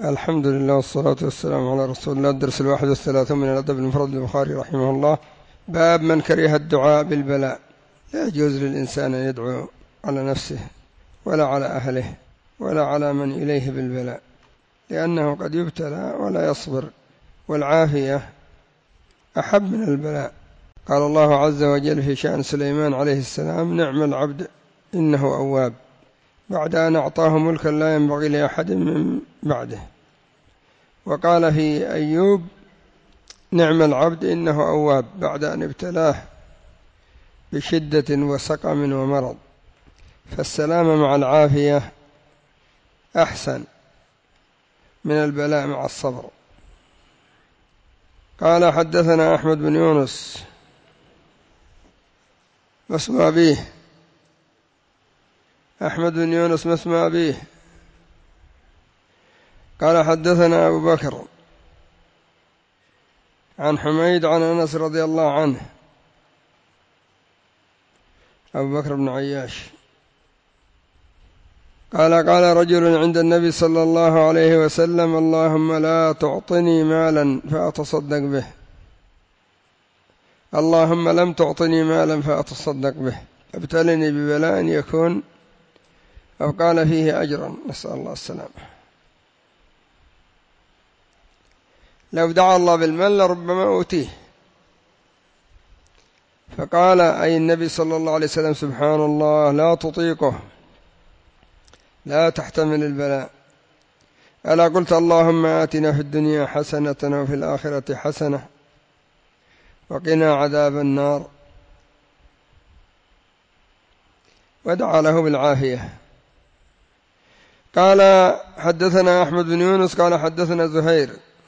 الحمد لله والصلاة والسلام على رسول الله. الدرس 31 من الأدب المفرد للبخاري رحمه الله. باب من كره الدعاء بالبلاء. لا يجوز للإنسان أن يدعو على نفسه ولا على أهله ولا على من إليه بالبلاء، لأنه قد يبتلى ولا يصبر، والعافية أحب من البلاء. قال الله عز وجل في شأن سليمان عليه السلام: نعم العبد إنه أواب، بعد أن أعطاه ملكا لا ينبغي لأحد من بعده. وقال في أيوب: نعم العبد إنه أواب، بعد أن ابتلاه بشدة وسقم ومرض. فالسلام مع العافية أحسن من البلاء مع الصبر. قال: حدثنا أحمد بن يونس ما اسم أبيه؟ أحمد بن يونس ما اسم أبيه؟ قال: حدثنا أبو بكر عن حميد عن أنس رضي الله عنه، أبو بكر بن عياش، قال رجل عند النبي صلى الله عليه وسلم: اللهم لا تعطني مالا فأتصدق به، اللهم لم تعطني مالا فأتصدق به، ابتلني ببلاء يكون أو قال فيه أجرا، نسأل الله السلامة. لو دعا الله بالمال لربما أوتيه. فقال أي النبي صلى الله عليه وسلم: سبحان الله، لا تطيقه، لا تحتمل البلاء. ألا قلت اللهم آتنا في الدنيا حسنة وفي الآخرة حسنة وقنا عذاب النار؟ ودعا له بالعافية. قال: حدثنا أحمد بن يونس قال: حدثنا زهير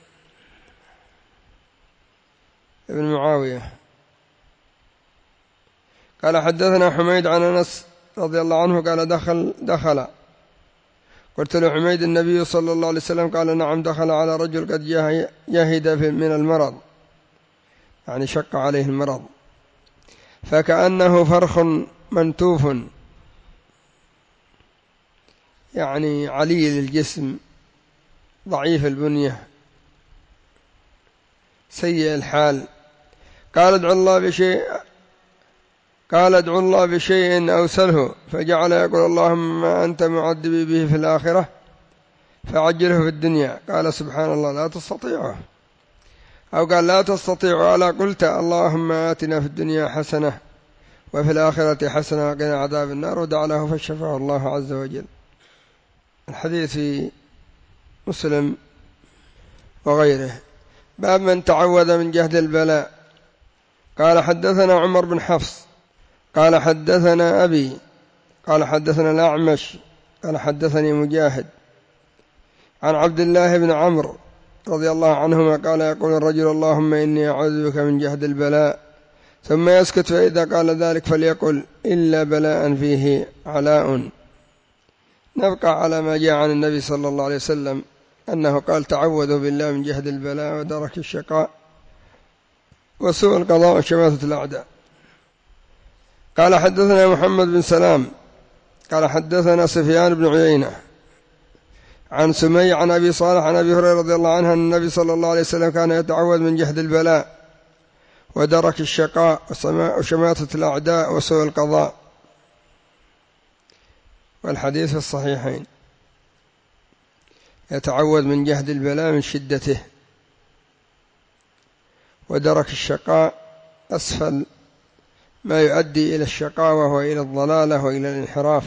بن معاوية قال: حدثنا حميد عن أنس رضي الله عنه قال: دخل قلت له: حميد النبي صلى الله عليه وسلم؟ قال: نعم، دخل على رجل قد يهد من المرض، يعني شق عليه المرض، فكأنه فرخ منتوف، يعني عليل الجسم، ضعيف البنية، سيء الحال. قال: ادعو الله بشيء أوسله، فجعل يقول: اللهم ما أنت معذبي به في الآخرة فعجله في الدنيا. قال: سبحان الله، لا تستطيعه. أو قال: لا تستطيع. ألا قلت اللهم آتنا في الدنيا حسنة وفي الآخرة حسنة وقنا عذاب النار؟ ودعا له فشفاه الله عز وجل. الحديث في مسلم وغيره. باب من تعوذ من جهد البلاء. قال: حدثنا عمر بن حفص قال: حدثنا أبي قال: حدثنا الأعمش قال: حدثني مجاهد عن عبد الله بن عمرو رضي الله عنهما قال: يقول الرجل: اللهم إني أعوذ بك من جهد البلاء، ثم يسكت، فإذا قال ذلك فليقل: إلا بلاء فيه علاء. نبقى على ما جاء عن النبي صلى الله عليه وسلم أنه قال: تعوذوا بالله من جهد البلاء ودرك الشقاء وسوء القضاء وشماتة الأعداء. قال: حدثنا محمد بن سلام قال: حدثنا سفيان بن عيينة عن سمي عن أبي صالح عن أبي هريرة رضي الله عنه أن النبي صلى الله عليه وسلم كان يتعوذ من جهد البلاء ودرك الشقاء وشماتة الأعداء وسوء القضاء. والحديث في الصحيحين. يتعوذ من جهد البلاء من شدته، ودرك الشقاء أسفل ما يؤدي إلى الشقاء وهو إلى الضلالة وإلى الانحراف،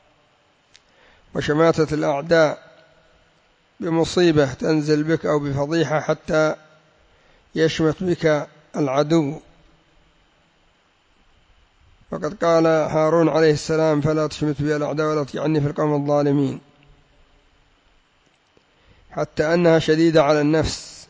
وشماتة الأعداء بمصيبة تنزل بك أو بفضيحة حتى يشمت بك العدو. وقد قال هارون عليه السلام: فلا تشمت بي الأعداء ولا تجعلني في القوم الظالمين، حتى أنها شديدة على النفس.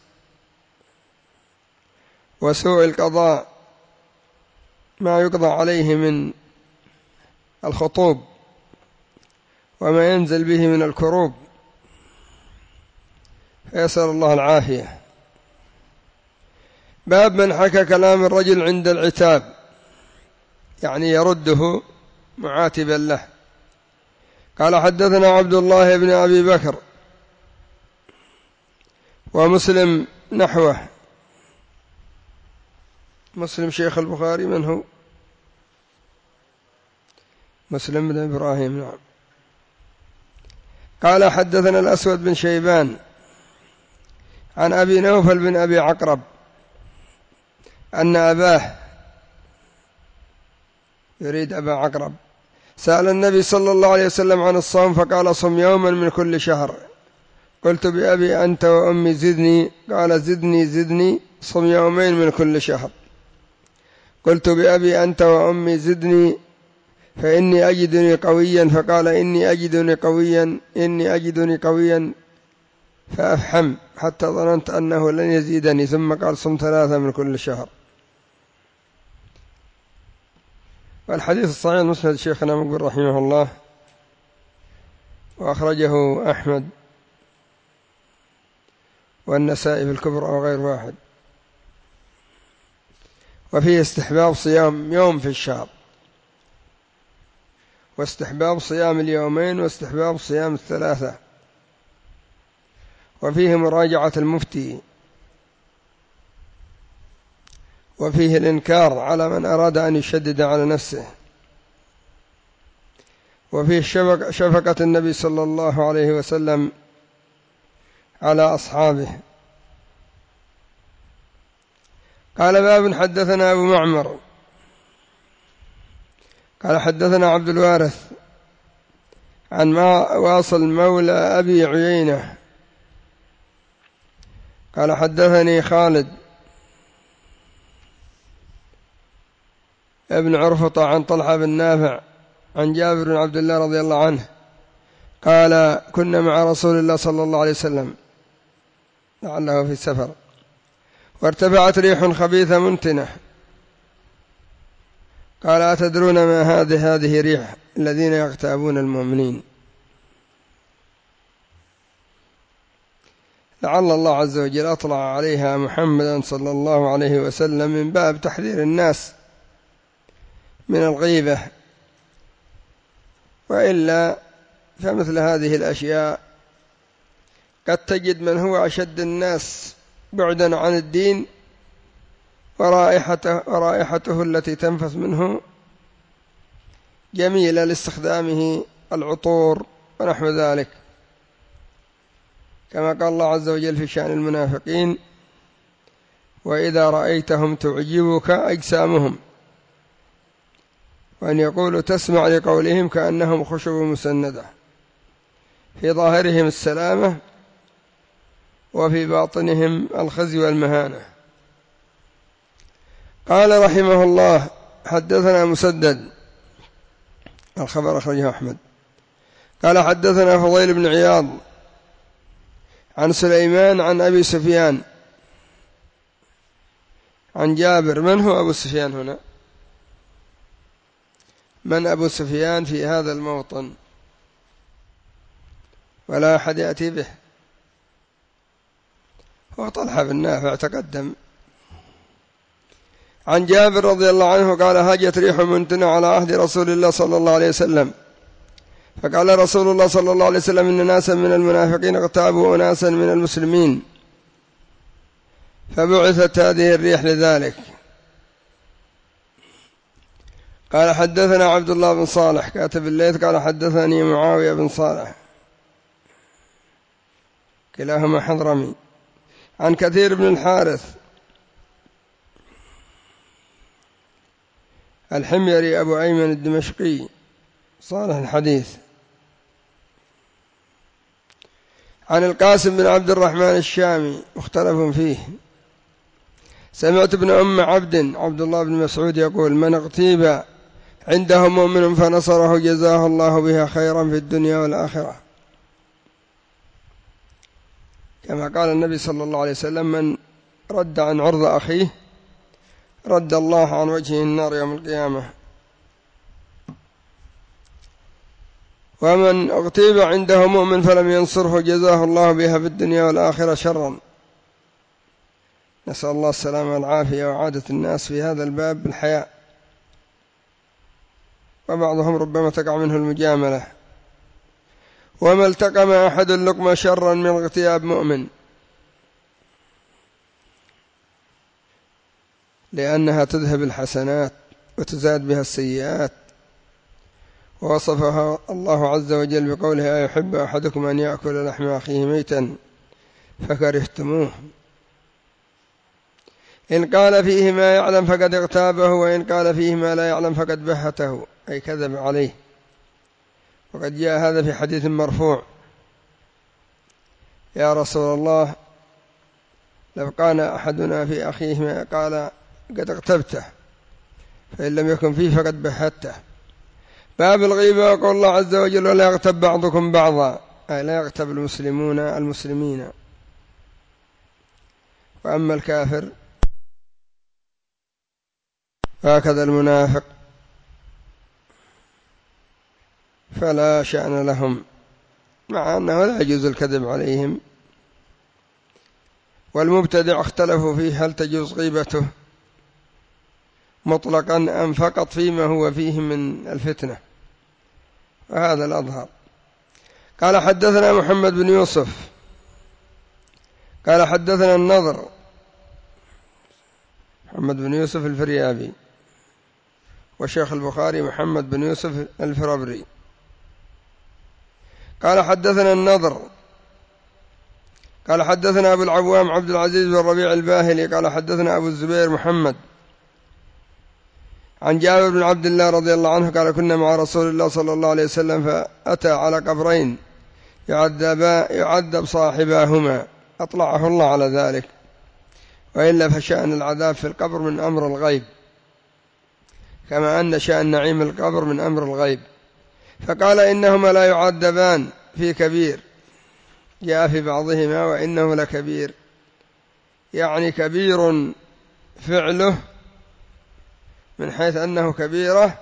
وسوء القضاء ما يقضى عليه من الخطوب وما ينزل به من الكروب، فيسأل الله العافية. باب من حكى كلام الرجل عند العتاب، يعني يرده معاتبا له. قال: حدثنا عبد الله بن أبي بكر ومسلم نحوه. مسلم شيخ البخاري من هو؟ مسلم بن إبراهيم. نعم. قال حدثنا الأسود بن شيبان عن أبي نوفل بن أبي عقرب أن أباه، يريد أبا عقرب، سأل النبي صلى الله عليه وسلم عن الصوم فقال صم يوما من كل شهر. قلت بأبي أنت وأمي زدني، قال زدني صم يومين من كل شهر. قلت بأبي أنت وأمي زدني فإني أجدني قويا، فقال إني أجدني قويا فأفحم حتى ظننت أنه لن يزيدني، ثم قال صم 3 من كل شهر. والحديث الصحيح مسند شيخنا مقبل رحمه الله، وأخرجه أحمد والنسائي في الكبرى وغير واحد. وفيه استحباب صيام يوم في الشهر، واستحباب صيام اليومين، واستحباب صيام 3، وفيه مراجعة المفتي، وفيه الإنكار على من أراد أن يشدد على نفسه، وفيه شفقة النبي صلى الله عليه وسلم على أصحابه. قال باب حدثنا أبو معمر قال حدثنا عبد الوارث عن واصل مولى أبي عيينة قال حدثني خالد ابن عرفطة عن طلحة بن نافع عن جابر بن عبد الله رضي الله عنه قال كنا مع رسول الله صلى الله عليه وسلم لعله في سفر، وارتفعت ريح خبيثة منتنة، قال أتدرون ما هذه ريح الذين يغتابون المؤمنين. لعل الله عز وجل أطلع عليها محمدا صلى الله عليه وسلم من باب تحذير الناس من الغيبة، وإلا فمثل هذه الأشياء قد تجد من هو أشد الناس بعدا عن الدين ورائحته التي تنفث منه جميلة لاستخدامه العطور ونحو ذلك، كما قال الله عز وجل في شأن المنافقين وإذا رأيتهم تعجبك أجسامهم، وأن يقولوا تسمع لقولهم كأنهم خشب مسندة، في ظاهرهم السلامة وفي باطنهم الخزي والمهانة. قال رحمه الله حدثنا مسدد، الخبر أخرجه أحمد، قال حدثنا فضيل بن عياض عن سليمان عن أبي سفيان عن جابر. من هو أبو سفيان هنا؟ من أبو سفيان في هذا الموطن؟ ولا أحد يأتي به. هو طلحة بن نافع تقدم. عن جابر رضي الله عنه قال هاجت ريح منتنة على عهد رسول الله صلى الله عليه وسلم، فقال رسول الله صلى الله عليه وسلم إن ناسا من المنافقين اغتابوا أناسا من المسلمين، فبعثت هذه الريح لذلك. قال حدثنا عبد الله بن صالح كاتب الليث قال حدثني معاوية بن صالح كلاهما حضرمي عن كثير بن الحارث الحميري أبو أيمن الدمشقي صالح الحديث عن القاسم بن عبد الرحمن الشامي مختلف فيه. سمعت ابن أم عبد الله بن مسعود يقول من اغتيب عنده مؤمن فنصره جزاه الله بها خيرا في الدنيا والآخرة، كما قال النبي صلى الله عليه وسلم من رد عن عرض أخيه رد الله عن وجهه النار يوم القيامة. ومن اغتيب عنده مؤمن فلم ينصره جزاه الله بها في الدنيا والآخرة شرا. نسأل الله السلامة والعافية. وعادة الناس في هذا الباب بالحياء، وبعضهم ربما تقع منه المجاملة. وما التقم أحد اللقمة شرا من اغتياب مؤمن، لأنها تذهب الحسنات وتزاد بها السيئات. ووصفها الله عز وجل بقوله: أيحب أحدكم أن يأكل لحم أخيه ميتا فكرهتموه. إن قال فيه ما يعلم فقد اغتابه، وإن قال فيه ما لا يعلم فقد بهته، أي كذب عليه. وقد جاء هذا في حديث مرفوع: يا رسول الله، لو قال أحدنا في أخيه ما قال قد اغتبته، فإن لم يكن فيه فقد بهته. باب الغيبة. وقال الله عز وجل: ولا يغتب بعضكم بعضا، أي لا يغتب المسلمون المسلمين. وأما الكافر هكذا المنافق فلا شأن لهم، مع أنه لا يجوز الكذب عليهم. والمبتدع اختلفوا فيه: هل تجوز غيبته مطلقا أم فقط فيما هو فيه من الفتنة؟ وهذا الأظهر. قال: حدثنا محمد بن يوسف قال حدثنا النضر، محمد بن يوسف الفريابي، وشيخ البخاري محمد بن يوسف الفرابري. قال: حدثنا النضر قال حدثنا أبو العوام عبد العزيز بن الربيع الباهلي قال حدثنا أبو الزبير محمد عن جابر بن عبد الله رضي الله عنه قال: كنا مع رسول الله صلى الله عليه وسلم فأتى على قبرين يعذب صاحباهما، أطلعه الله على ذلك، وإلا فشأن العذاب في القبر من أمر الغيب، كما أن شأن نعيم القبر من أمر الغيب. فقال: إنهما لا يعذبان في كبير، جاء في بعضهما: وإنه لكبير، يعني كبير فعله من حيث أنه كبيرة،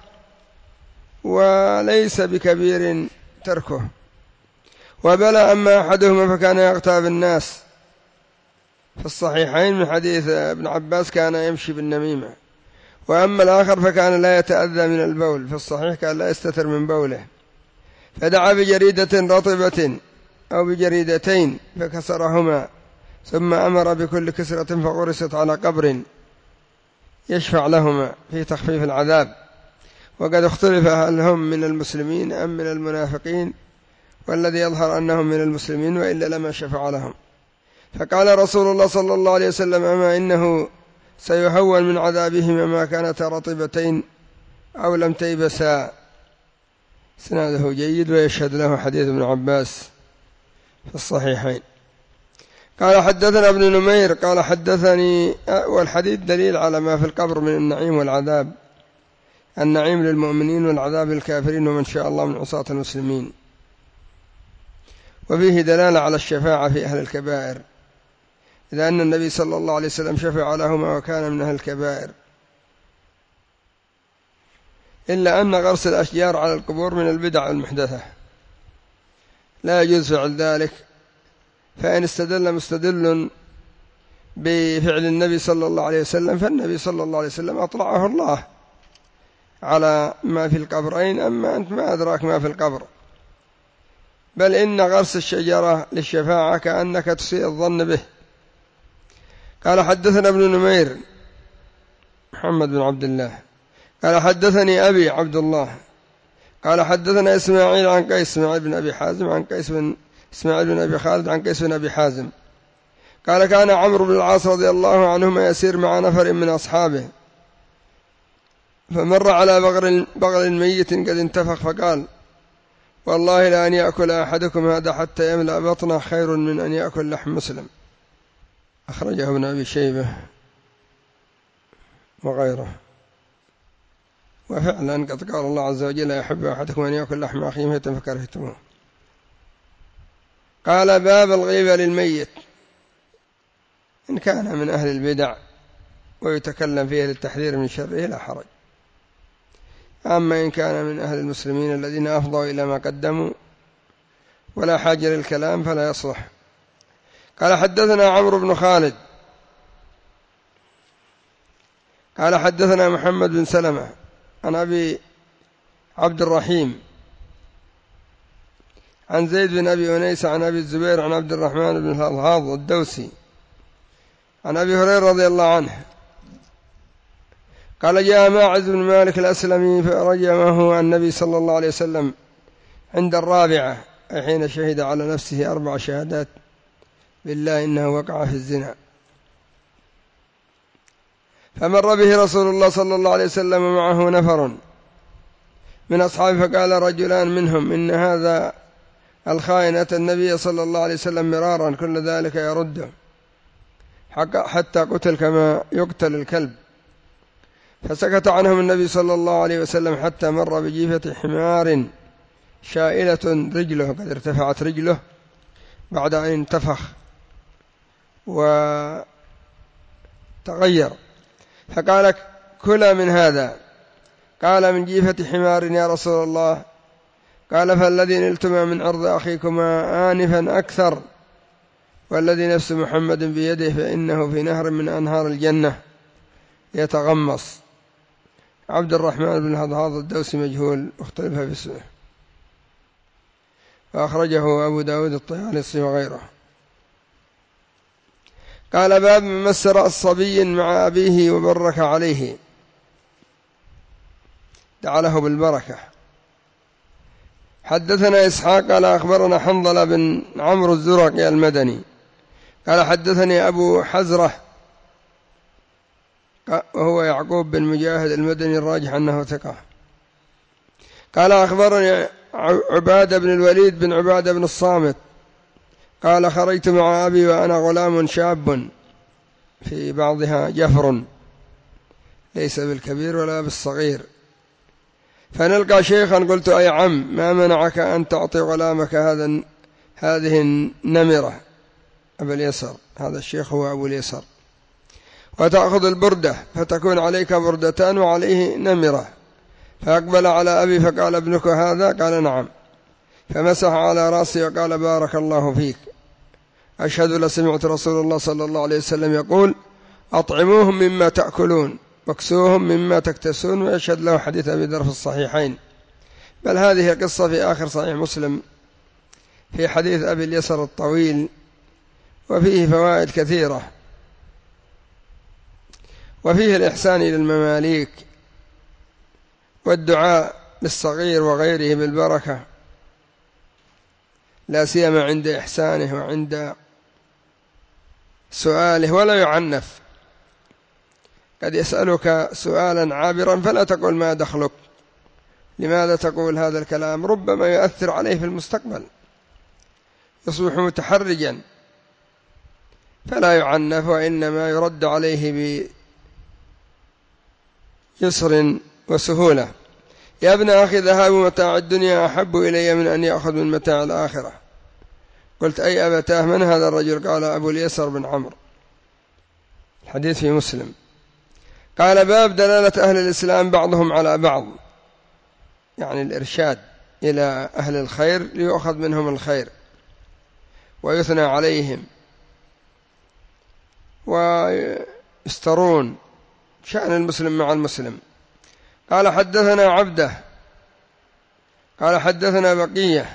وليس بكبير تركه. وبلى أما أحدهما فكان يغتاب الناس، في الصحيحين من حديث ابن عباس كان يمشي بالنميمة. وأما الآخر فكان لا يتأذى من البول، في الصحيح كان لا يستتر من بوله، فدعا بجريدة رطبة أو بجريدتين فكسرهما، ثم أمر بكل كسرة فغرست على قبر يشفع لهما في تخفيف العذاب. وقد اختلف هل هم من المسلمين أم من المنافقين، والذي يظهر أنهم من المسلمين، وإلا لما شفع لهم. فقال رسول الله صلى الله عليه وسلم: أما إنه سيهون من عذابهما ما كانتا رطبتين أو لم تيبسا. سناده جيد، ويشهد له حديث ابن عباس في الصحيحين. قال: حدثنا ابن نمير قال حدثني، والحديث دليل على ما في القبر من النعيم والعذاب، النعيم للمؤمنين والعذاب للكافرين ومن شاء الله من عصاة المسلمين. وفيه دلالة على الشفاعة في أهل الكبائر، إذا أن النبي صلى الله عليه وسلم شفع لهما وكان من أهل الكبائر. إلا أن غرس الأشجار على القبور من البدع المحدثة، لا يجوز فعل ذلك. فإن استدل مستدل بفعل النبي صلى الله عليه وسلم، فالنبي صلى الله عليه وسلم أطلعه الله على ما في القبرين، أما أنت ما أدراك ما في القبر. بل إن غرس الشجرة للشفاعة كأنك تسيء الظن به. قال: حدثنا ابن نمير محمد بن عبد الله قال حدثني أبي عبد الله قال حدثنا إسماعيل عن قيس، إسماعيل بن أبي حازم عن قيس بن إسماعيل بن أبي خالد عن قيس بن أبي حازم قال: كان عمرو بن العاص رضي الله عنهما يسير مع نفر من أصحابه، فمر على بغل ميت قد انتفخ، فقال: والله لأن يأكل أحدكم هذا حتى يملأ بطنه خير من أن يأكل لحم مسلم. أخرجه ابن أبي شيبة وغيره. وفعلا قد قال الله عز وجل: يحب أحدكم أن يأكل لحم أخيه ميتا فكرهتموه. قال: باب الغيبة للميت، إن كان من أهل البدع ويتكلم فيه للتحذير من شره لا حرج، أما إن كان من أهل المسلمين الذين أفضوا إلى ما قدموا ولا حاجة للكلام فلا يصلح. قال: حدثنا عمرو بن خالد قال حدثنا محمد بن سلمة عن أبي عبد الرحيم عن زيد بن أبي أنيس عن أبي الزبير عن عبد الرحمن بن الهاض الدوسي عن أبي هريرة رضي الله عنه قال جاء ماعز بن مالك الأسلمي فرجمه النبي صلى الله عليه وسلم عند الرابعة، أي حين شهد على نفسه 4 شهادات بالله إنه وقع في الزنا. فمر به رسول الله صلى الله عليه وسلم ومعه نفر من أصحابه، فقال رجلان منهم إن هذا الخائن أتى النبي صلى الله عليه وسلم مرارا كل ذلك يرده حتى قتل كما يقتل الكلب. فسكت عنهم النبي صلى الله عليه وسلم حتى مر بجيفة حمار شائلة رجله، قد ارتفعت رجله بعد أن انتفخ وتغير، فقال كلا من هذا. قال من جيفة حمار يا رسول الله. قال فالذي نلتما من عرض أخيكما آنفا أكثر، والذي نفس محمد بيده فإنه في نهر من أنهار الجنة يتغمص. عبد الرحمن بن هضهاض الدوسي مجهول، اختلف في اسمه، فأخرجه أبو داود الطيالسي وغيره. قال باب من مس رأس صبي مع أبيه وبرك عليه، دعا له بالبركة. حدثنا إسحاق قال أخبرنا حنظلة بن عمرو الزرقي المدني قال حدثني أبو حزرة وهو يعقوب بن مجاهد المدني الراجح أنه ثقة. قال أخبرني عبادة بن الوليد بن عبادة بن الصامت قال خرجت مع أبي وأنا غلام شاب، في بعضها جفر ليس بالكبير ولا بالصغير، فنلقى شيخا قلت أي عم ما منعك أن تعطي غلامك هذه النمرة أبا اليسر، هذا الشيخ هو أبو اليسر، وتأخذ البردة فتكون عليك بردتان وعليه نمرة. فأقبل على أبي فقال ابنك هذا؟ قال نعم. فمسح على رأسي وقال بارك الله فيك، أشهد لسمعت رسول الله صلى الله عليه وسلم يقول أطعموهم مما تأكلون واكسوهم مما تكتسون، ويشهد له حديث أبي ذر في الصحيحين. بل هذه قصة في آخر صحيح مسلم في حديث أبي اليسر الطويل، وفيه فوائد كثيرة، وفيه الإحسان إلى المماليك والدعاء للصغير وغيره بالبركة، لا سيما عند إحسانه وعند سؤاله، ولا يعنف. قد يسألك سؤالا عابرا فلا تقول ما دخلك، لماذا تقول هذا الكلام؟ ربما يؤثر عليه في المستقبل، يصبح متحرجا، فلا يعنف، وإنما يرد عليه بيسر وسهولة. يا ابن أخي ذهاب متاع الدنيا أحب إلي من أن يأخذ من متاع الآخرة. قلت أي أبتاه من هذا الرجل؟ قال أبو اليسر بن عمرو، الحديث في مسلم. قال باب دلالة أهل الإسلام بعضهم على بعض، يعني الإرشاد إلى أهل الخير ليؤخذ منهم الخير ويثنى عليهم ويسترون شأن المسلم مع المسلم. قال حدثنا عبده قال حدثنا بقية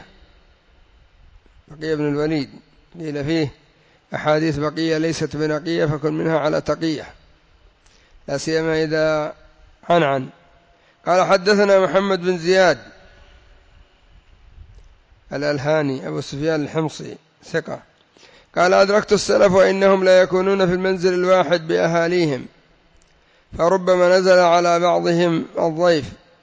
بن الوليد، قيل فيه أحاديث بقية ليست بنقية فكن منها على تقية، لا سيما إذا عنعن. قال حدثنا محمد بن زياد الألهاني أبو سفيان الحمصي ثقة قال أدركت السلف وإنهم لا يكونون في المنزل الواحد بأهاليهم، فربما نزل على بعضهم الضيف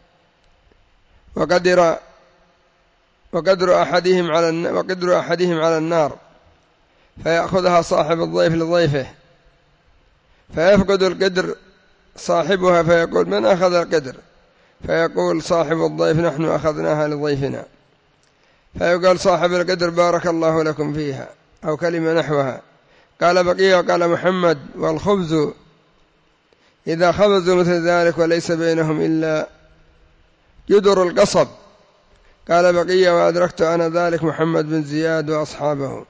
وقدر أحدهم على النار، فيأخذها صاحب الضيف لضيفه، فيفقد القدر صاحبها فيقول من أخذ القدر؟ فيقول صاحب الضيف نحن أخذناها لضيفنا، فيقال صاحب القدر بارك الله لكم فيها، أو كلمة نحوها. قال بقية وقال محمد والخبز إذا خبزوا مثل ذلك وليس بينهم إلا جدر القصب. قال بقية وأدركت أنا ذلك محمد بن زياد وأصحابه.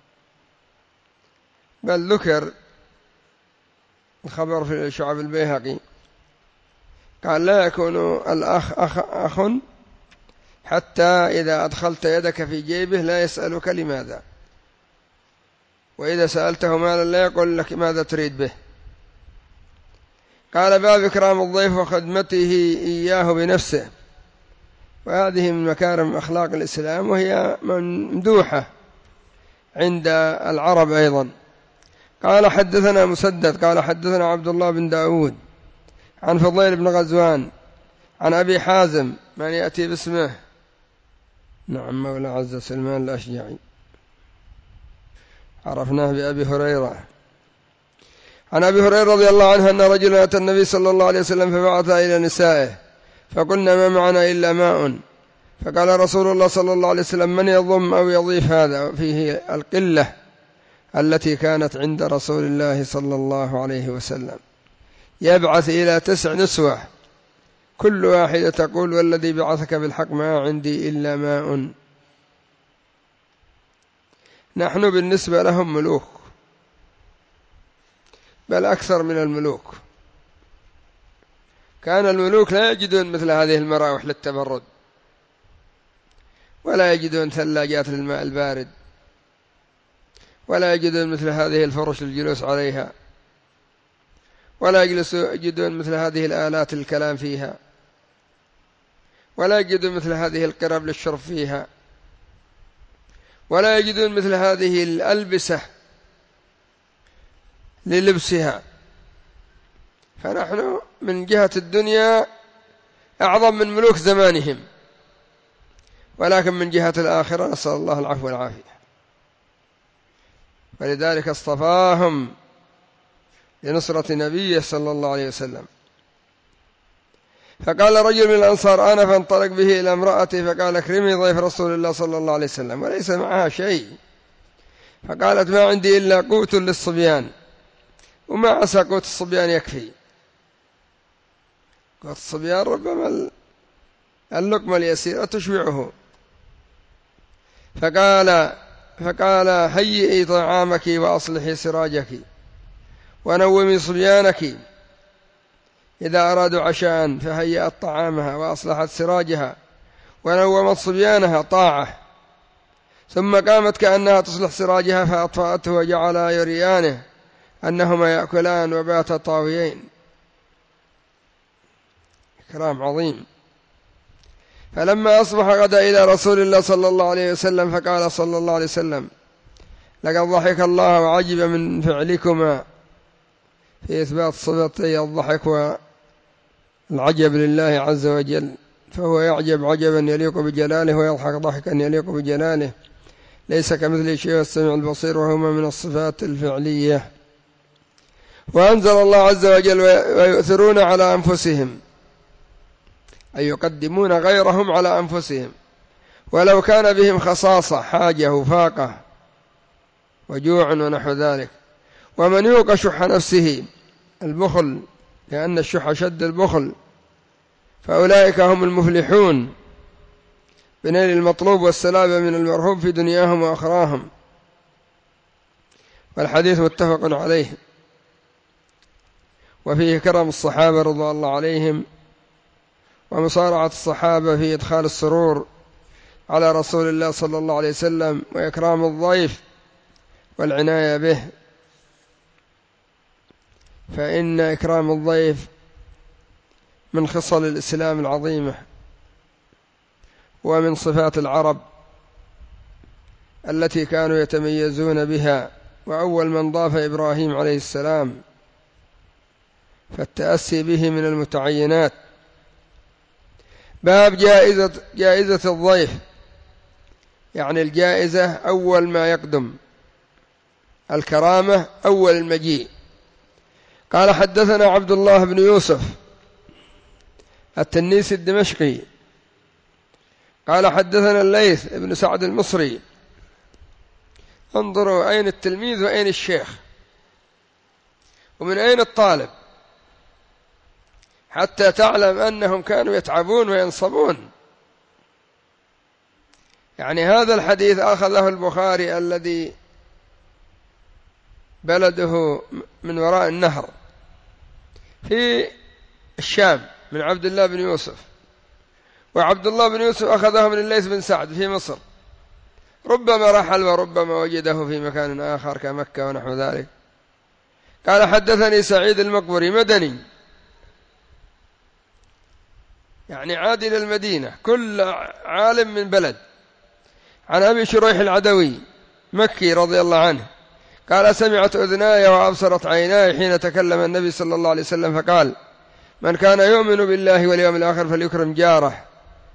بل ذكر الخبر في شعب البيهقي قال لا يكون الأخ أخ حتى إذا أدخلت يدك في جيبه لا يسألك لماذا، وإذا سألته مالا لا يقول لك ماذا تريد به. قال باب إكرام الضيف وخدمته إياه بنفسه، وهذه من مكارم أخلاق الإسلام، وهي ممدوحة عند العرب أيضا. قال حدثنا مسدد قال حدثنا عبد الله بن داود عن فضيل بن غزوان عن أبي حازم من يأتي باسمه، نعم، مولى عز سلمان الأشجعي، عرفناه بأبي هريرة. عن أبي هريرة رضي الله عنه أن رجلا أتى النبي صلى الله عليه وسلم فبعث إلى نسائه فقلنا ما معنا إلا ماء، فقال رسول الله صلى الله عليه وسلم من يضم أو يضيف هذا؟ فيه القلة التي كانت عند رسول الله صلى الله عليه وسلم، يبعث إلى 9 نسوة كل واحدة تقول والذي بعثك بالحق ما عندي إلا ماء. نحن بالنسبة لهم ملوك، بل أكثر من الملوك. كان الملوك لا يجدون مثل هذه المراوح للتبرد، ولا يجدون ثلاجات للماء البارد، ولا يجدون مثل هذه الفرش للجلوس عليها، ولا يجدون مثل هذه الآلات للكلام فيها، ولا يجدون مثل هذه القرب للشرب فيها، ولا يجدون مثل هذه الألبسة للبسها. فنحن من جهة الدنيا أعظم من ملوك زمانهم، ولكن من جهة الآخرة نسأل الله العفو والعافية. ولذلك اصطفاهم لنصرة نبيه صلى الله عليه وسلم. فقال رجل من الأنصار أنا، فانطلق به إلى امرأتي فقال اكرمي ضيف رسول الله صلى الله عليه وسلم، وليس معها شيء. فقالت ما عندي إلا قوت للصبيان، وما عسى قوت الصبيان يكفي. قوت الصبيان ربما اللقمة اليسيرة تشبعه. فقال هيئي طعامك وأصلحي سراجك ونومي صبيانك. إذا أرادوا عشاء فهيأت طعامها وأصلحت سراجها ونومت صبيانها طاعة، ثم قامت كأنها تصلح سراجها فأطفأته وجعل يريانه أنهما يأكلان وباتا طاويين. إكرام عظيم. فلما أصبح غدا إلى رسول الله صلى الله عليه وسلم فقال صلى الله عليه وسلم لقد ضحك الله وعجب من فعلكما، في إثبات صفتي الضحك والعجب لله عز وجل، فهو يعجب عجبا يليق بجلاله ويضحك ضحكا يليق بجلاله، ليس كمثله شيء والسميع البصير، وهما من الصفات الفعلية. وأنزل الله عز وجل ويؤثرون على أنفسهم، أي يقدمون غيرهم على أنفسهم ولو كان بهم خصاصة حاجة وفاقة وجوع ونحو ذلك. ومن يوق شح نفسه، البخل، لأن الشح شد البخل، فأولئك هم المفلحون بنيل المطلوب والسلامة من المرهوب في دنياهم وأخراهم. والحديث متفق عليه. وفيه كرم الصحابة رضي الله عليهم ومصارعة الصحابة في إدخال السرور على رسول الله صلى الله عليه وسلم، وإكرام الضيف والعناية به، فإن إكرام الضيف من خصال الإسلام العظيمة ومن صفات العرب التي كانوا يتميزون بها. وأول من ضاف إبراهيم عليه السلام، فالتأسي به من المتعينات. باب جائزة الضيف، يعني الجائزة أول ما يقدم، الكرامة أول المجيء. قال حدثنا عبد الله بن يوسف التنيسي الدمشقي قال حدثنا الليث بن سعد المصري. انظروا أين التلميذ وأين الشيخ ومن أين الطالب، حتى تعلم أنهم كانوا يتعبون وينصبون. يعني هذا الحديث أخذه البخاري الذي بلده من وراء النهر في الشام من عبد الله بن يوسف، وعبد الله بن يوسف أخذه من الليث بن سعد في مصر، ربما رحل وربما وجده في مكان آخر كمكة ونحو ذلك. قال حدثني سعيد المقبري مدني يعني عاد إلى المدينة كل عالم من بلد. عن أبي شريح العدوي مكي رضي الله عنه قال سمعت أذناي وأبصرت عيناي حين تكلم النبي صلى الله عليه وسلم فقال من كان يؤمن بالله واليوم الآخر فليكرم جاره،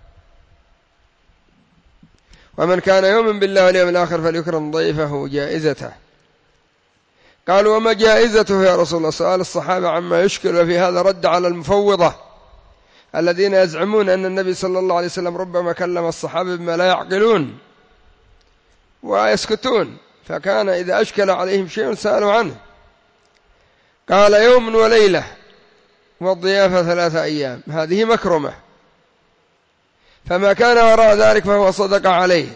ومن كان يؤمن بالله واليوم الآخر فليكرم ضيفه جائزته. قالوا وما جائزته يا رسول الله؟ سؤال الصحابة عما يشكل، وفي هذا رد على المفوضة الذين يزعمون أن النبي صلى الله عليه وسلم ربما كلم الصحابة بما لا يعقلون ويسكتون، فكان إذا أشكل عليهم شيء سألوا عنه. قال يوم وليلة والضيافة 3 أيام، هذه مكرمة، فما كان وراء ذلك فهو صدق عليه.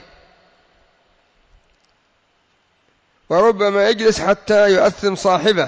وربما يجلس حتى يؤثم صاحبه،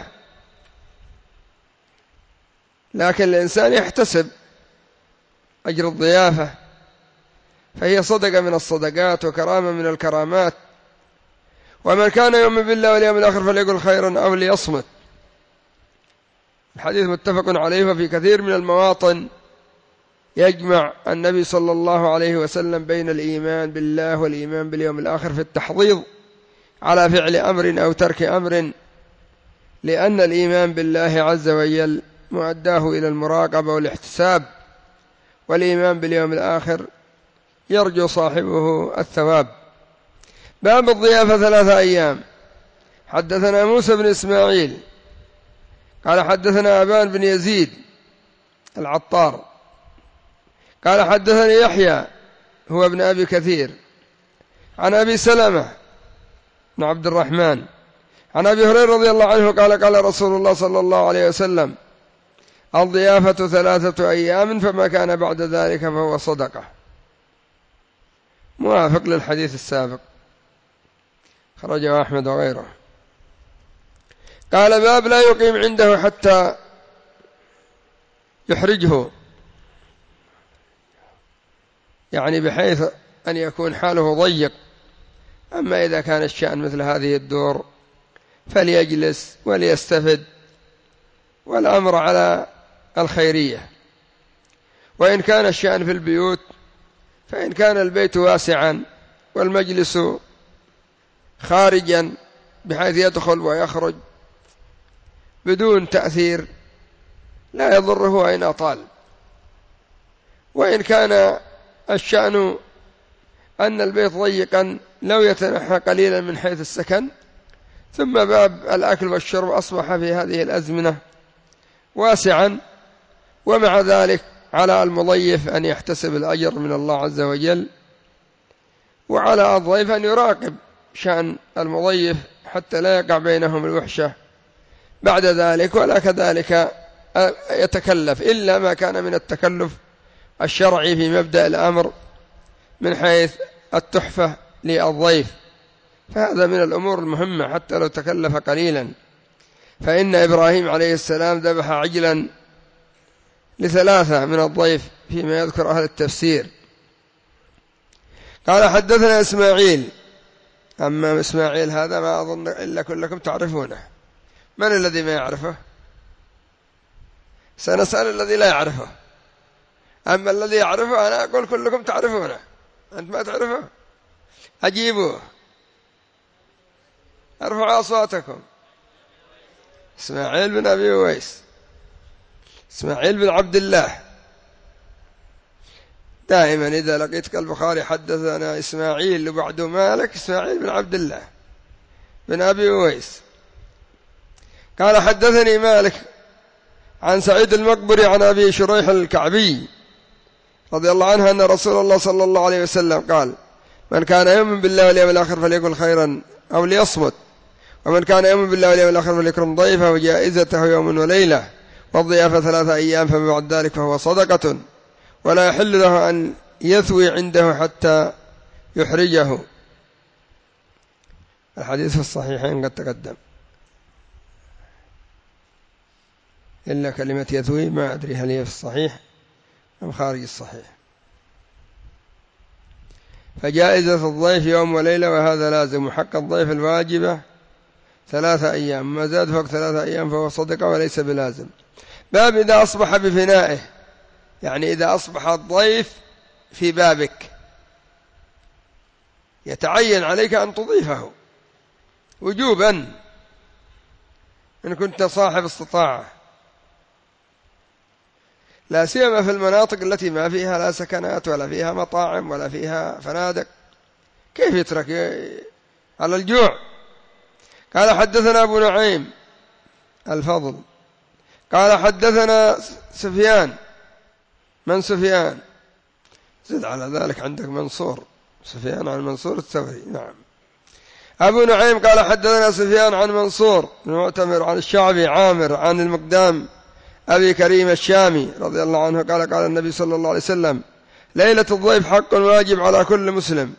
لكن الإنسان يحتسب أجر الضيافة، فهي صدقة من الصدقات وكرامة من الكرامات. ومن كان يؤمن بالله واليوم الآخر فليقل خيرا أو ليصمت. الحديث متفق عليه، وفي كثير من المواطن يجمع النبي صلى الله عليه وسلم بين الإيمان بالله والإيمان باليوم الآخر في التحضيض على فعل أمر أو ترك أمر، لأن الإيمان بالله عز وجل مؤداه إلى المراقبة والاحتساب، والإيمان باليوم الآخر يرجو صاحبه الثواب. باب الضيافة 3 أيام. حدثنا موسى بن إسماعيل قال حدثنا أبان بن يزيد العطار قال حدثني يحيى هو ابن أبي كثير عن أبي سلمة بن عبد الرحمن عن أبي هريرة رضي الله عنه قال قال رسول الله صلى الله عليه وسلم الضيافة 3 أيام، فما كان بعد ذلك فهو صدقة. موافق للحديث السابق، خرجه أحمد وغيره. قال باب لا يقيم عنده حتى يحرجه، يعني بحيث أن يكون حاله ضيق. أما إذا كان الشأن مثل هذه الدور فليجلس وليستفد، والأمر على الخيرية. وإن كان الشأن في البيوت فإن كان البيت واسعا والمجلس خارجا بحيث يدخل ويخرج بدون تأثير لا يضره أين أطال. وإن كان الشأن أن البيت ضيقا لو يتنحى قليلا من حيث السكن. ثم باب الأكل والشرب أصبح في هذه الأزمنة واسعا، ومع ذلك على المضيف أن يحتسب الأجر من الله عز وجل، وعلى الضيف أن يراقب شأن المضيف حتى لا يقع بينهم الوحشة بعد ذلك، ولا كذلك يتكلف إلا ما كان من التكلف الشرعي في مبدأ الأمر من حيث التحفة للضيف، فهذا من الأمور المهمة حتى لو تكلف قليلا. فإن إبراهيم عليه السلام ذبح عجلا ل3 من الضيف فيما يذكر أهل التفسير. قال حدثنا إسماعيل. أما إسماعيل هذا ما أظن إلا كلكم تعرفونه. من الذي ما يعرفه؟ سنسأل الذي لا يعرفه. أما الذي يعرفه أنا أقول كلكم تعرفونه. أنت ما تعرفه؟ أجيبوه، ارفعوا أصواتكم. إسماعيل بن أبي أويس، إسماعيل بن عبد الله. دائما إذا لقيتك البخاري حدثنا إسماعيل وبعد مالك، إسماعيل بن عبد الله بن أبي أويس. قال حدثني مالك عن سعيد المقبري عن أبي شريح الكعبي رضي الله عنه أن رسول الله صلى الله عليه وسلم قال من كان يؤمن بالله واليوم الآخر فليقل خيرا أو ليصمت، ومن كان يؤمن بالله واليوم الآخر فليكرم ضيفه وجائزته يوم وليلة، والضيافة 3 أيام، فما بعد ذلك فهو صدقة، ولا يحل له أن يثوي عنده حتى يحرجه. الحديث في الصحيحين قد تقدم، إلا كلمة يثوي ما أدري هل هي في الصحيح أم خارج الصحيح. فجائزة الضيف يوم وليلة، وهذا لازم، حق الضيف الواجبة 3 أيام، ما زاد فوق 3 أيام فهو صدقة وليس بلازم. باب إذا أصبح بفنائه، يعني إذا أصبح الضيف في بابك يتعين عليك أن تضيفه وجوبا إن كنت صاحب استطاعة، لا سيما في المناطق التي ما فيها لا سكنات ولا فيها مطاعم ولا فيها فنادق، كيف يترك على الجوع؟ قال حدثنا أبو نعيم الفضل قال حدثنا سفيان. من سفيان؟ زد على ذلك عندك منصور، سفيان عن منصور الثوري. نعم. أبو نعيم قال حدثنا سفيان عن منصور المعتمر عن الشعبي عامر عن المقدام أبي كريم الشامي رضي الله عنه قال قال النبي صلى الله عليه وسلم: ليلة الضيف حق واجب على كل مسلم.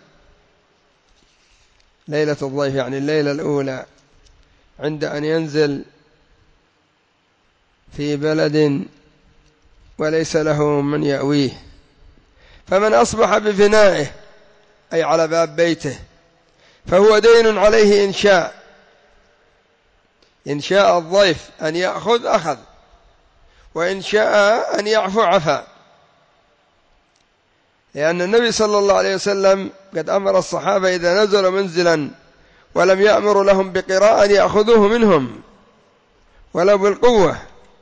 ليلة الضيف يعني الليلة الأولى عند أن ينزل في بلد وليس له من يأويه، فمن أصبح بفنائه أي على باب بيته فهو دين عليه إن شاء الضيف أن يأخذ أخذ، وإن شاء أن يعفو عفا، لأن النبي صلى الله عليه وسلم قد أمر الصحابة إذا نزلوا منزلا ولم يأمر لهم بقراءة أن يأخذوه منهم ولو بالقوة.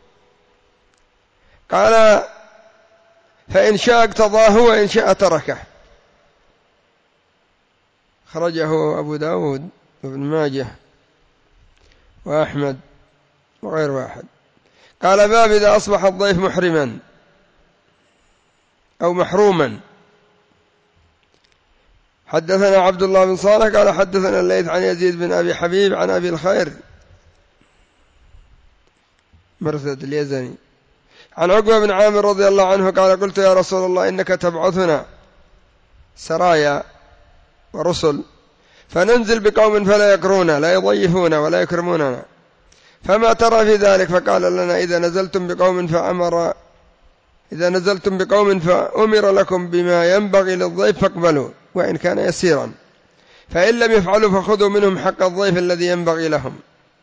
قال: فإن شاء اقتضاه وإن شاء تركه. خرجه أبو داود وابن ماجه وأحمد وغير واحد. قال: باب إذا أصبح الضيف محرما أو محروما. حدثنا عبد الله بن صالح قال حدثنا الليث عن يزيد بن أبي حبيب عن أبي الخير مرثد اليزني عن عقبة بن عامر رضي الله عنه قال: قلت يا رسول الله إنك تبعثنا سرايا ورسل فننزل بقوم فلا يكرونا لا يضيفون ولا يكرموننا، فما ترى في ذلك؟ فقال لنا: إذا نزلتم بقوم فأمر لكم بما ينبغي للضيف فاقبلوا وإن كان يسيرا، فإن لم يفعلوا فخذوا منهم حق الضيف الذي ينبغي لهم.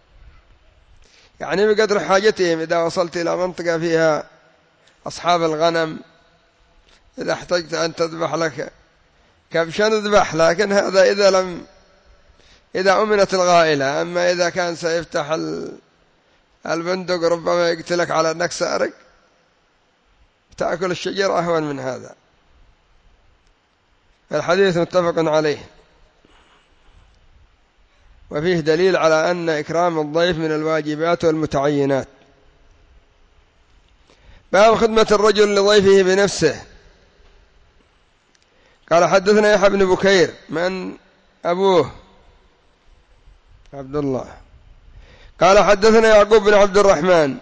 يعني بقدر حاجتهم. إذا وصلت إلى منطقة فيها أصحاب الغنم إذا احتجت أن تذبح لك كبشا اذبح، لكن هذا إذا أمنت الغائلة. أما إذا كان سيفتح البندق ربما يقتلك على أنك سارق، تأكل الشجر أهون من هذا. الحديث متفق عليه، وفيه دليل على أن إكرام الضيف من الواجبات والمتعينات. باب خدمة الرجل لضيفه بنفسه. قال حدثنا يحيى بن بكير من أبوه عبد الله قال حدثنا يعقوب بن عبد الرحمن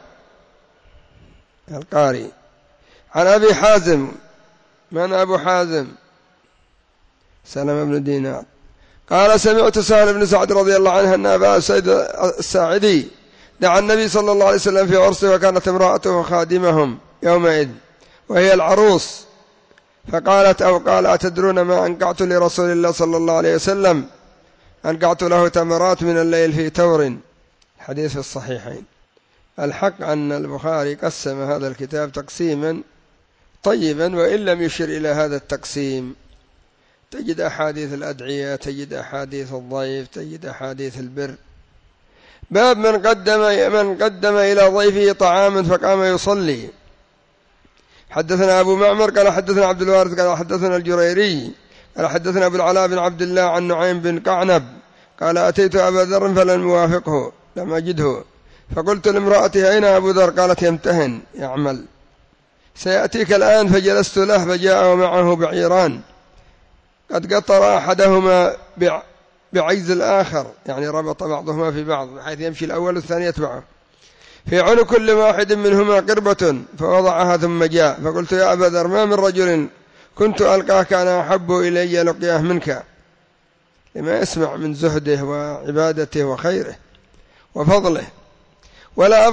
القاري عن أبي حازم من أبو حازم سلمة بن دينار قال: سمعت سهل بن سعد رضي الله عنه أن أبا سعيد الساعدي دعا النبي صلى الله عليه وسلم في عرسه، وكانت امرأته خادمهم يومئذ وهي العروس، فقالت أو قال: أتدرون ما أنقعت لرسول الله صلى الله عليه وسلم؟ أنقعت له تمرات من الليل في تور. حديث في الصحيحين. الحق أن البخاري قسم هذا الكتاب تقسيما طيبا، وإن لم يشر إلى هذا التقسيم تجد أحاديث الأدعية، تجد أحاديث الضيف، تجد أحاديث البر. باب من قدم إلى ضيفه طعاما فقام يصلي. حدثنا أبو معمر قال حدثنا عبد الوارث قال حدثنا الجريري قال حدثنا أبو العلاء بن عبد الله عن نعيم بن قعنب قال: أتيت أبا ذر فلم أوافقه لم أجده، فقلت لامرأتي: أين أبو ذر؟ قالت: يمتهن يعمل، سيأتيك الآن. فجلست له فجاء ومعه بعيران قد قطر أحدهما بعجز الآخر، يعني ربط بعضهما في بعض بحيث يمشي الأول والثاني يتبعه، في عنق كل واحد منهما قربة، فوضعها ثم جاء. فقلت: يا أبا ذر، ما من رجل كنت ألقاك أنا أحب إلي لقياه منك، لما يسمع من زهده وعبادته وخيره وفضله، ولا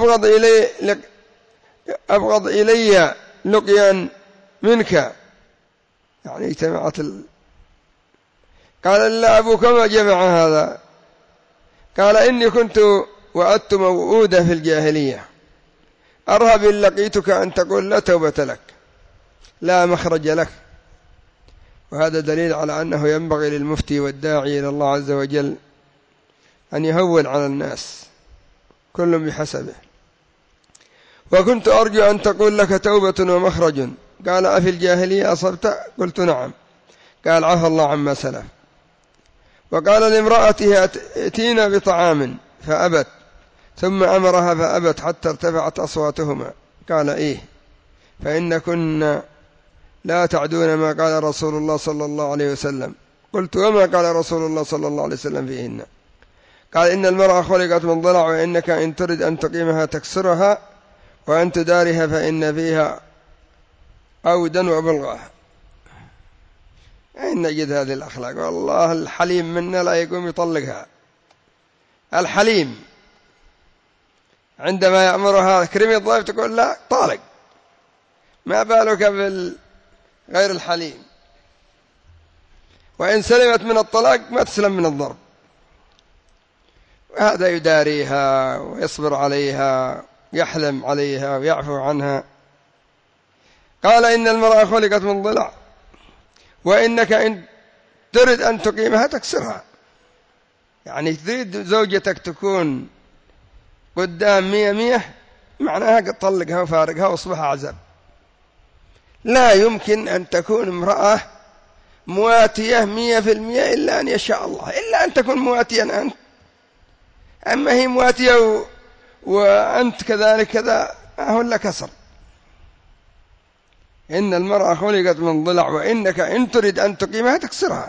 أبغض إلي لقيا منك، يعني اجتمعت قال: إلا أبوك ما جمع هذا. قال: إني كنت وأدت موؤودة في الجاهلية، أرهب إن لقيتك أن تقول لا توبة لك. لا مخرج لك. وهذا دليل على أنه ينبغي للمفتي والداعي إلى الله عز وجل أن يهون على الناس، كل بحسبه. وكنت أرجو أن تقول لك توبة ومخرج. قال: أفي الجاهلية أصبت؟ قلت: نعم. قال: عفى الله عما سلف. وقال لامرأته: ائتينا بطعام، فأبت، ثم أمرها فأبت حتى ارتفعت أصواتهما. قال: إيه، فإن كنا لا تعدون ما قال رسول الله صلى الله عليه وسلم. قلت: وما قال رسول الله صلى الله عليه وسلم فيهن؟ قال: إن المرأة خلقت من ضلع، وإنك إن ترد أن تقيمها تكسرها، وأن تدارها فإن فيها عودا وبلغة. أين نجد هذه الأخلاق؟ والله الحليم منا لا يقوم يطلقها. الحليم عندما يأمرها كريم الضيف تقول: لا، طالق. ما بالك غير الحليم؟ وإن سلمت من الطلاق ما تسلم من الضرب. وهذا يداريها ويصبر عليها، يحلم عليها ويعفو عنها. قال: إن المرأة خلقت من ضلع، وإنك إن ترد أن تقيمها تكسرها. يعني تريد زوجتك تكون قدام 100 معناها طلقها وفارقها واصبح عزب. لا يمكن أن تكون امرأة مواتية 100% إلا أن يشاء الله، إلا أن تكون مواتيا أنت. أما هي مواتية وأنت كذلك كذا، هو إلا كسر. إن المرأة خلقت من ضلع، وإنك إن تريد أن تقيمها تكسرها.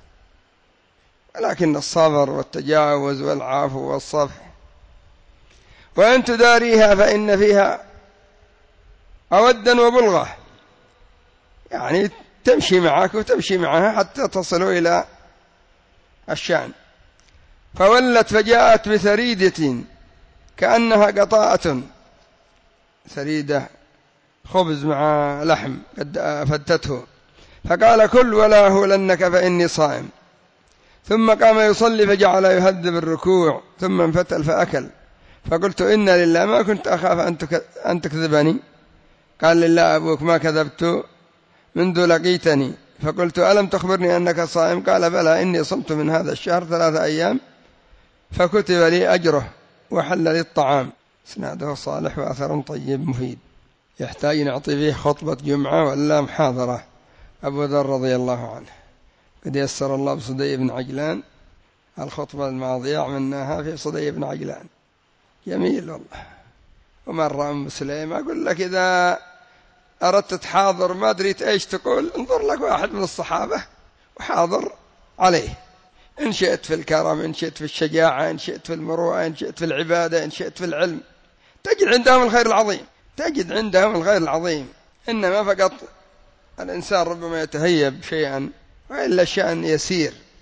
ولكن الصبر والتجاوز والعفو والصفح. وأن تداريها فإن فيها أودا وبلغة، يعني تمشي معك وتمشي معها حتى تصلوا إلى الشأن. فولت فجاءت بثريدة كأنها قطاءة، ثريدة خبز مع لحم قد فتته، فقال: كل ولا أهولنك فإني صائم. ثم قام يصلي فجعل يهذب الركوع، ثم انفتل فأكل. فقلت: إن لله، ما كنت أخاف أن تكذبني. قال: لله أبوك ما كذبت منذ لقيتني. فقلت: ألم تخبرني أنك صائم؟ قال: بلى، إني صمت من هذا الشهر 3 أيام، فكتب لي أجره وحل لي الطعام. إسناده صالح وأثر طيب مفيد، يحتاج نعطي فيه خطبة جمعة ولا محاضرة. أبو ذر رضي الله عنه قد يسر الله بصدي بن عجلان، الخطبة الماضية عملناها في صدي بن عجلان، جميل والله. ومرة أم سليم أقول لك إذا أردت تحاضر ما دريت إيش تقول، انظر لك واحد من الصحابة وحاضر عليه، إن شئت في الكرم، إن شئت في الشجاعة، إن شئت في المروءة، إن شئت في العبادة، إن شئت في العلم، تجد عندهم الخير العظيم، تجد عندهم الخير العظيم. إنما فقط الإنسان ربما يتهيب شيئا، وإلا الشأن يسير.